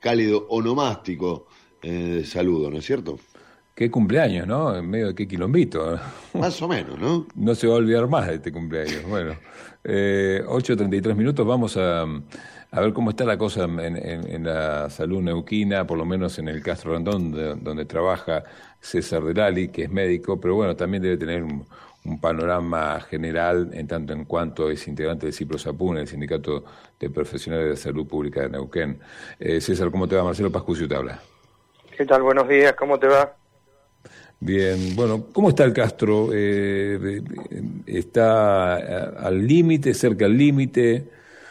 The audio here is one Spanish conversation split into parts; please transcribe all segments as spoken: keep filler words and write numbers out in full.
cálido onomástico eh, saludo, ¿no es cierto? Qué cumpleaños, ¿no? En medio de qué quilombito. Más o menos, ¿no? No se va a olvidar más de este cumpleaños. Bueno, eh, ocho treinta y tres minutos, vamos a, a ver cómo está la cosa en, en, en la salud neuquina, por lo menos en el Castro Rondón, de, donde trabaja César Delali, que es médico, pero bueno, también debe tener un, un panorama general en tanto en cuanto es integrante del CIPRO-SAPUN, el Sindicato de Profesionales de la Salud Pública de Neuquén. Eh, César, ¿cómo te va? Marcelo Pascucio te habla. ¿Qué tal? Buenos días, ¿cómo te va? Bien, bueno, ¿cómo está el Castro? Eh, ¿Está al límite, cerca al límite?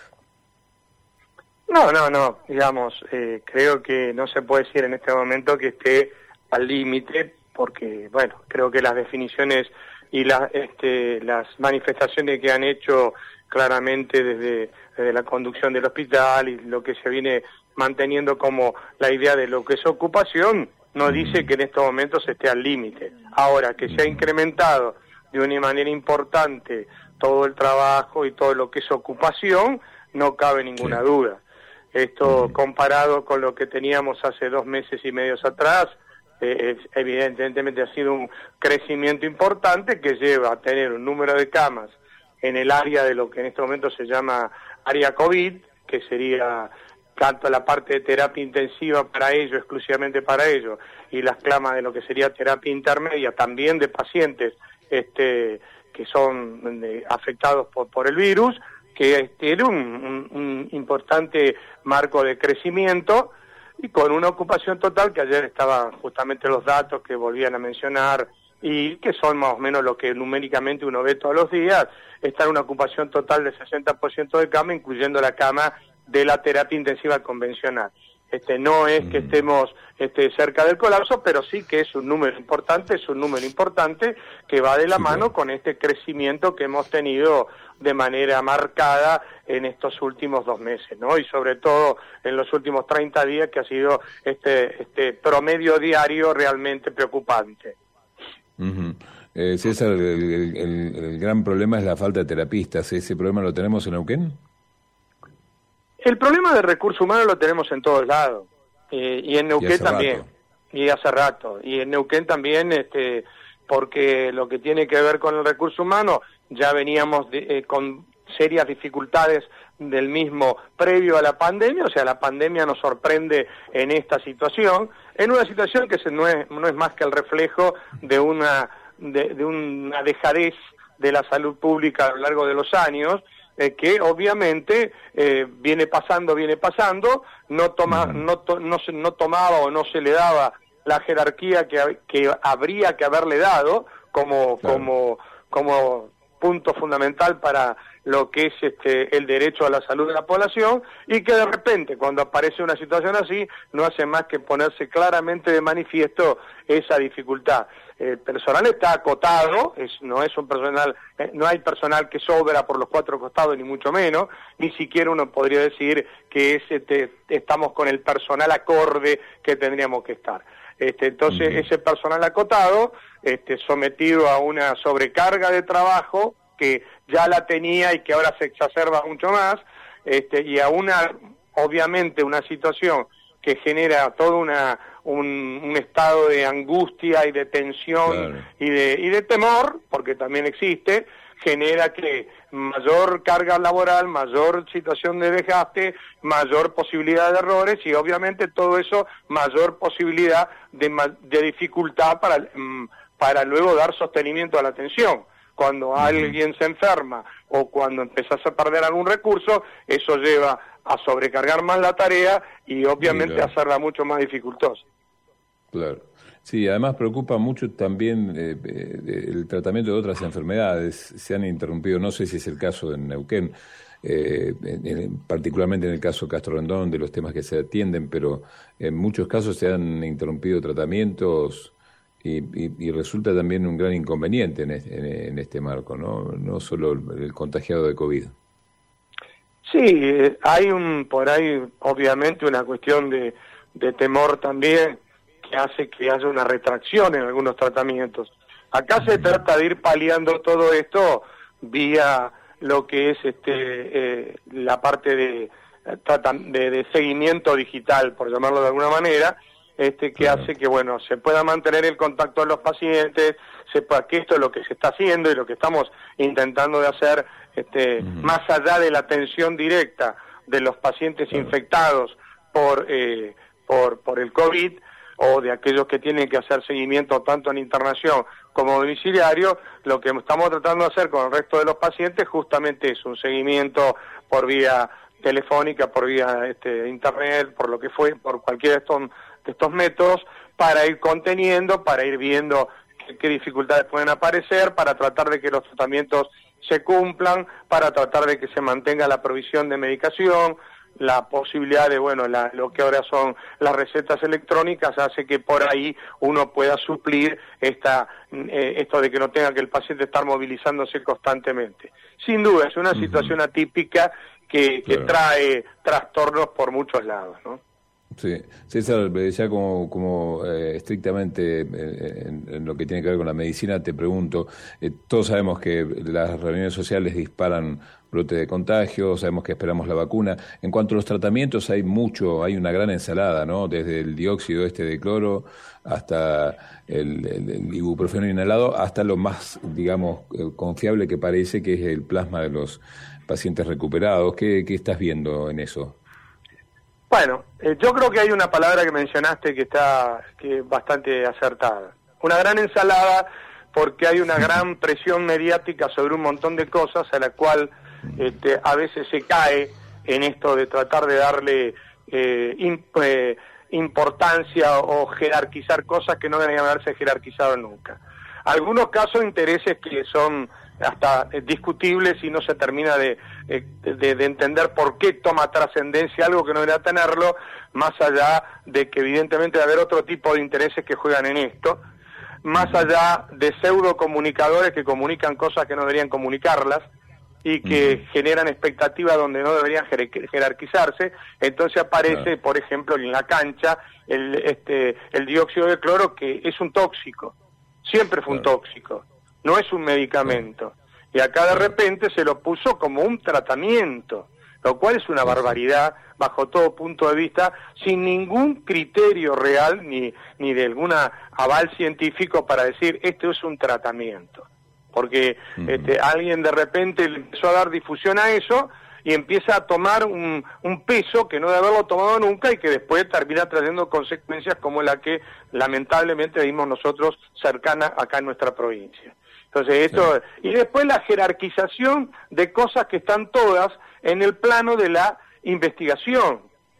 No, no, no, digamos, eh, creo que no se puede decir en este momento que esté al límite, porque, bueno, creo que las definiciones y la, este, las manifestaciones que han hecho claramente desde, desde la conducción del hospital y lo que se viene manteniendo como la idea de lo que es ocupación, no dice que en estos momentos esté al límite. Ahora, que se ha incrementado de una manera importante todo el trabajo y todo lo que es ocupación, no cabe ninguna sí. duda. Esto comparado con lo que teníamos hace dos meses y medio atrás, eh, evidentemente ha sido un crecimiento importante que lleva a tener un número de camas en el área de lo que en este momento se llama área COVID, que sería tanto la parte de terapia intensiva para ello, exclusivamente para ello, y las camas de lo que sería terapia intermedia, también de pacientes este, que son eh, afectados por, por el virus, que tiene un, un, un importante marco de crecimiento y con una ocupación total, que ayer estaban justamente los datos que volvían a mencionar y que son más o menos lo que numéricamente uno ve todos los días, está en una ocupación total del sesenta por ciento de cama, incluyendo la cama de la terapia intensiva convencional. Este no es que estemos este, cerca del colapso, pero sí que es un número importante, es un número importante que va de la sí, mano con este crecimiento que hemos tenido de manera marcada en estos últimos dos meses, ¿no? Y sobre todo en los últimos treinta días, que ha sido este, este promedio diario realmente preocupante. Uh-huh. eh, César, el, el, el, el gran problema es la falta de terapistas. ¿Ese problema lo tenemos en Neuquén? El problema de recursos humanos lo tenemos en todos lados, eh, y en Neuquén y también, rato. y hace rato, y en Neuquén también, este, porque lo que tiene que ver con el recurso humano, ya veníamos de, eh, con serias dificultades del mismo previo a la pandemia, o sea, la pandemia nos sorprende en esta situación, en una situación que se, no, es, no es más que el reflejo de una, de, de una dejadez de la salud pública a lo largo de los años, Eh, que obviamente eh, viene pasando, viene pasando, no toma, no, to, no, se, no tomaba o no se le daba la jerarquía que, que habría que haberle dado como, claro. como, como punto fundamental para lo que es este el derecho a la salud de la población, y que de repente cuando aparece una situación así no hace más que ponerse claramente de manifiesto esa dificultad. El personal está acotado, es, no es un personal, eh, no hay personal que sobra por los cuatro costados, ni mucho menos, ni siquiera uno podría decir que es, este, estamos con el personal acorde que tendríamos que estar. Este, entonces, uh-huh. ese personal acotado, este, sometido a una sobrecarga de trabajo que ya la tenía y que ahora se exacerba mucho más, este, y a una, obviamente, una situación que genera todo una, un, un estado de angustia y de tensión, claro. y, de, y de temor, porque también existe, genera que mayor carga laboral, mayor situación de desgaste, mayor posibilidad de errores y obviamente todo eso mayor posibilidad de, de dificultad para, para luego dar sostenimiento a la atención. Cuando uh-huh. alguien se enferma o cuando empezás a perder algún recurso, eso lleva a sobrecargar más la tarea y obviamente sí, claro. hacerla mucho más dificultosa. Claro. Sí, además preocupa mucho también eh, eh, el tratamiento de otras enfermedades. Se han interrumpido, no sé si es el caso en Neuquén, eh, en, en, particularmente en el caso Castro Rondón, de los temas que se atienden, pero en muchos casos se han interrumpido tratamientos y, y, y resulta también un gran inconveniente en este, en, en este marco, ¿no? No solo el, el contagiado de COVID. Sí, hay un por ahí obviamente una cuestión de, de temor también, que hace que haya una retracción en algunos tratamientos. Acá se trata de ir paliando todo esto vía lo que es este eh, la parte de de, de seguimiento digital, por llamarlo de alguna manera, este que claro. hace que bueno se pueda mantener el contacto de los pacientes, sepa que esto es lo que se está haciendo y lo que estamos intentando de hacer, este uh-huh. más allá de la atención directa de los pacientes claro. infectados por, eh, por por el COVID, o de aquellos que tienen que hacer seguimiento tanto en internación como domiciliario, lo que estamos tratando de hacer con el resto de los pacientes justamente es un seguimiento por vía telefónica, por vía este, internet, por lo que fue, por cualquiera de estos, de estos métodos, para ir conteniendo, para ir viendo qué, qué dificultades pueden aparecer, para tratar de que los tratamientos se cumplan, para tratar de que se mantenga la provisión de medicación. La posibilidad de, bueno, la, lo que ahora son las recetas electrónicas hace que por ahí uno pueda suplir esta eh, esto de que no tenga que el paciente estar movilizándose constantemente. Sin duda, es una uh-huh. situación atípica que, que claro. trae trastornos por muchos lados, ¿no? Sí, César, ya como, como eh, estrictamente en, en lo que tiene que ver con la medicina, te pregunto, eh, todos sabemos que las reuniones sociales disparan brote de contagio, sabemos que esperamos la vacuna. En cuanto a los tratamientos, hay mucho, hay una gran ensalada, ¿no? Desde el dióxido este de cloro hasta el, el, el ibuprofeno inhalado, hasta lo más, digamos, confiable que parece, que es el plasma de los pacientes recuperados. ¿Qué, qué estás viendo en eso? Bueno, eh, yo creo que hay una palabra que mencionaste que está que es bastante acertada. Una gran ensalada porque hay una gran presión mediática sobre un montón de cosas a la cual este, a veces se cae en esto de tratar de darle eh, imp, eh, importancia o jerarquizar cosas que no deberían haberse jerarquizado nunca. Algunos casos, intereses que son hasta eh, discutibles y no se termina de, eh, de, de entender por qué toma trascendencia algo que no debería tenerlo, más allá de que evidentemente debe haber otro tipo de intereses que juegan en esto, más allá de pseudo comunicadores que comunican cosas que no deberían comunicarlas y que uh-huh. generan expectativas donde no deberían jer jerarquizarse. Entonces aparece, uh-huh. por ejemplo, en la cancha el, este, el dióxido de cloro, que es un tóxico, siempre fue uh-huh. un tóxico, no es un medicamento, uh-huh. y acá de repente se lo puso como un tratamiento, lo cual es una barbaridad bajo todo punto de vista, sin ningún criterio real ni, ni de alguna aval científico para decir esto es un tratamiento. Porque uh-huh. este, alguien de repente le empezó a dar difusión a eso y empieza a tomar un, un peso que no debe haberlo tomado nunca y que después termina trayendo consecuencias como la que lamentablemente vimos nosotros cercana acá en nuestra provincia. Entonces esto, sí. Y después la jerarquización de cosas que están todas en el plano de la investigación,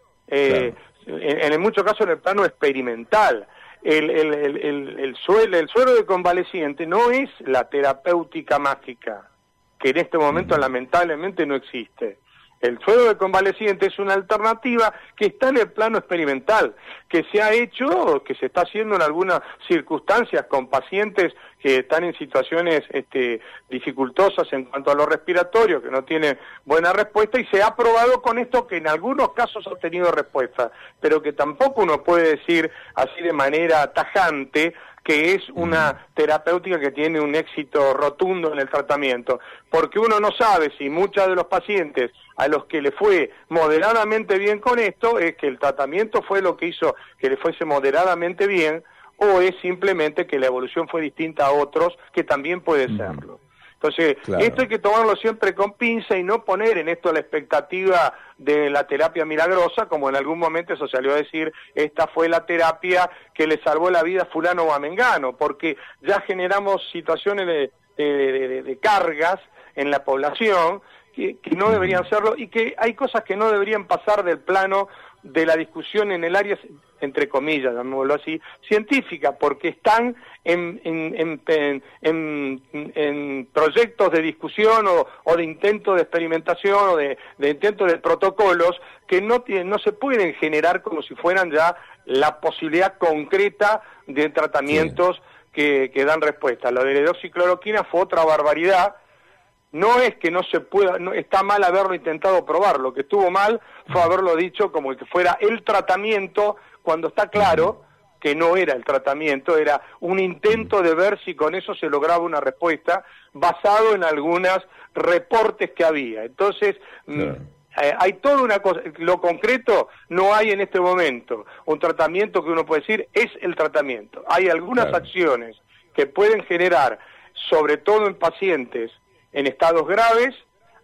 eh, claro. en, en muchos casos en el plano experimental. El, el, el, el, el, suelo, el suero de convaleciente no es la terapéutica mágica, que en este momento uh-huh. lamentablemente no existe. El suero de convaleciente es una alternativa que está en el plano experimental, que se ha hecho, que se está haciendo en algunas circunstancias con pacientes que están en situaciones este, dificultosas en cuanto a lo respiratorio, que no tienen buena respuesta, y se ha probado con esto que en algunos casos ha tenido respuesta, pero que tampoco uno puede decir así de manera tajante que es una terapéutica que tiene un éxito rotundo en el tratamiento, porque uno no sabe si muchos de los pacientes a los que le fue moderadamente bien con esto, es que el tratamiento fue lo que hizo que le fuese moderadamente bien, o es simplemente que la evolución fue distinta a otros, que también puede serlo. Entonces, claro. esto hay que tomarlo siempre con pinza y no poner en esto la expectativa de la terapia milagrosa, como en algún momento se salió a decir, esta fue la terapia que le salvó la vida a fulano o a mengano, porque ya generamos situaciones de, de, de, de cargas en la población que, que no deberían serlo y que hay cosas que no deberían pasar del plano de la discusión en el área, entre comillas, llamémoslo así, científica, porque están en, en, en, en, en, en proyectos de discusión o, o de intento de experimentación o de, de intento de protocolos que no, tienen, no se pueden generar como si fueran ya la posibilidad concreta de tratamientos sí. que, que dan respuesta. Lo de la hidroxicloroquina fue otra barbaridad. No es que no se pueda, no, está mal haberlo intentado probar, lo que estuvo mal fue haberlo dicho como que fuera el tratamiento, cuando está claro que no era el tratamiento, era un intento de ver si con eso se lograba una respuesta basado en algunos reportes que había. Entonces, claro. eh, hay toda una cosa, lo concreto no hay en este momento un tratamiento que uno puede decir es el tratamiento. Hay algunas claro. acciones que pueden generar, sobre todo en pacientes en estados graves,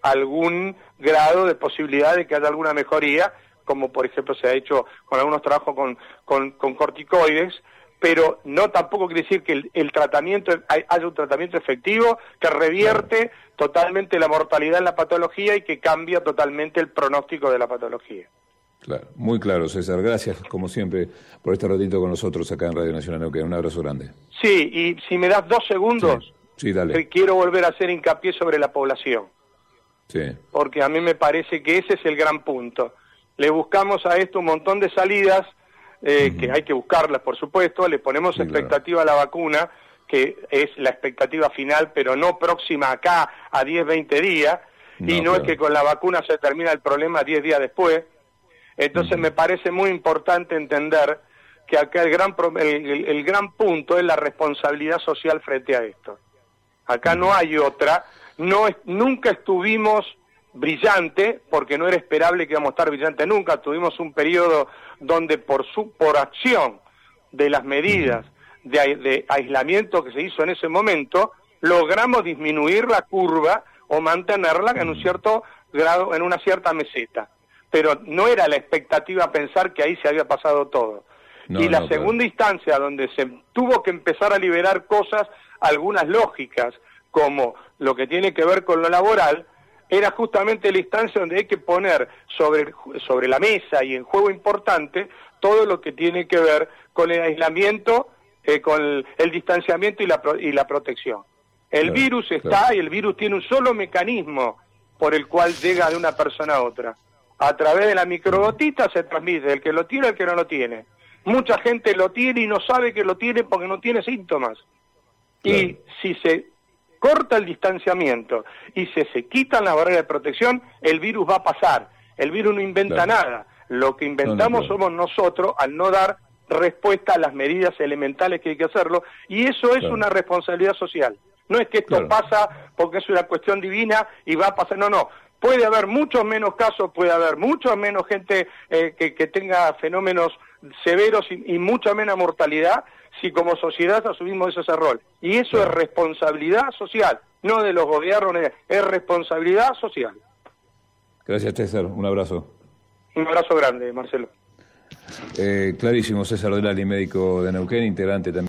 algún grado de posibilidad de que haya alguna mejoría, como por ejemplo se ha hecho con algunos trabajos con, con, con corticoides, pero no tampoco quiere decir que el, el tratamiento haya un tratamiento efectivo que revierte totalmente la mortalidad en la patología y que cambia totalmente el pronóstico de la patología. Claro, muy claro, César. Gracias, como siempre, por este ratito con nosotros acá en Radio Nacional Neuquén. Un abrazo grande. Sí, y si me das dos segundos, sí, sí, dale. quiero volver a hacer hincapié sobre la población. Sí. Porque a mí me parece que ese es el gran punto. Le buscamos a esto un montón de salidas, eh, uh-huh. que hay que buscarlas, por supuesto, le ponemos sí, expectativa claro. a la vacuna, que es la expectativa final, pero no próxima acá a diez, veinte días, no, y no claro. es que con la vacuna se termina el problema diez días después. Entonces uh-huh. me parece muy importante entender que acá el gran, el, el, el gran punto es la responsabilidad social frente a esto. Acá uh-huh. no hay otra, no es, nunca estuvimos brillante, porque no era esperable que íbamos a estar brillante nunca, tuvimos un periodo donde por su por acción de las medidas de, de aislamiento que se hizo en ese momento, logramos disminuir la curva o mantenerla en un cierto grado, en una cierta meseta. Pero no era la expectativa pensar que ahí se había pasado todo. No, y la no, segunda claro. instancia donde se tuvo que empezar a liberar cosas, algunas lógicas, como lo que tiene que ver con lo laboral, era justamente la instancia donde hay que poner sobre, sobre la mesa y en juego importante todo lo que tiene que ver con el aislamiento, eh, con el, el distanciamiento y la, y la protección. El claro, virus está claro. y el virus tiene un solo mecanismo por el cual llega de una persona a otra. A través de la microgotita se transmite, el que lo tiene, el que no lo tiene. Mucha gente lo tiene y no sabe que lo tiene porque no tiene síntomas. Claro. Y si se corta el distanciamiento y se, se quitan las barreras de protección, el virus va a pasar. El virus no inventa claro. nada. Lo que inventamos no, no, claro. somos nosotros al no dar respuesta a las medidas elementales que hay que hacerlo, y eso es claro. una responsabilidad social. No es que esto claro. pasa porque es una cuestión divina y va a pasar, no, no. Puede haber muchos menos casos, puede haber mucho menos gente eh, que, que tenga fenómenos severos y, y mucha menos mortalidad si como sociedad asumimos ese rol. Y eso claro. es responsabilidad social, no de los gobiernos, es responsabilidad social. Gracias, César. Un abrazo. Un abrazo grande, Marcelo. Eh, clarísimo, César Delali, médico de Neuquén, integrante también.